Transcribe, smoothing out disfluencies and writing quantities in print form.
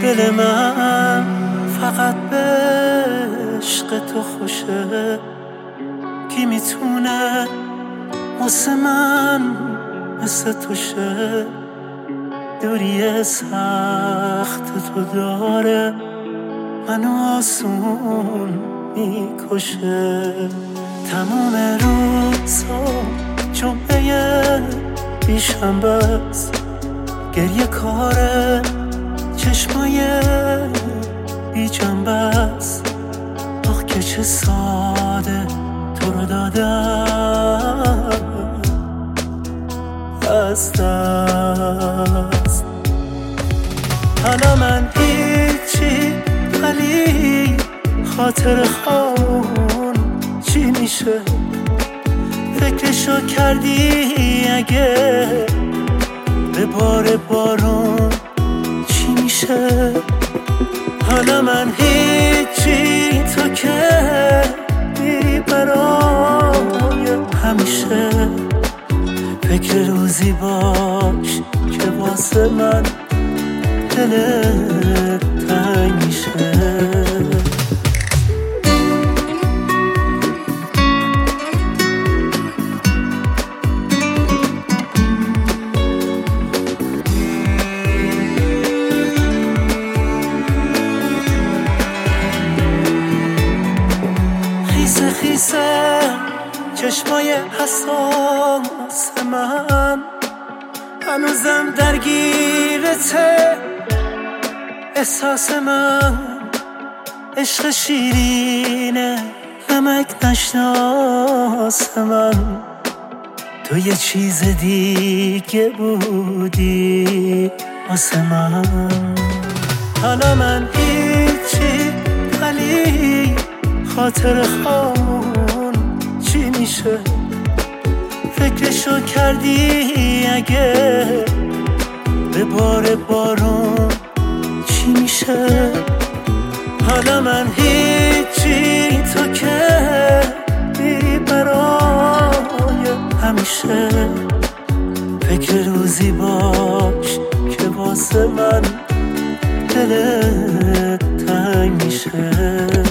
دل من فقط به عشق تو خوشه. کی میتونه واسه من مثل تو شه؟ دوری سخت تو داره منو آسون میکشه. تمام روزا جمعه بیشنبه است، گریه کاره چشمای بی جنبه است. آخ که چه ساده تو رو دادم از دست. حالا من هیچی ولی خاطر خون چی میشه؟ فکرشو کردی اگه به بار بارون چی میشه؟ حالا من هیچی تو که میری برای همیشه. فکر روزی باش که واسه من دلت تنگ میشه. خیسه خیسه چشمای حساس من هنوزم درگیرته. احساس من عشق شیرینه نمک نشناس من. تو یه چیز دیگه بودی واسه من. حالا من هیچی ولی خاطر خون چی میشه؟ فکرشو کردی اگه به بار بارون چی میشه؟ حالا من هیچی تو که میری برای همیشه. فکر روزی باش که واسه من دلت تنگ میشه.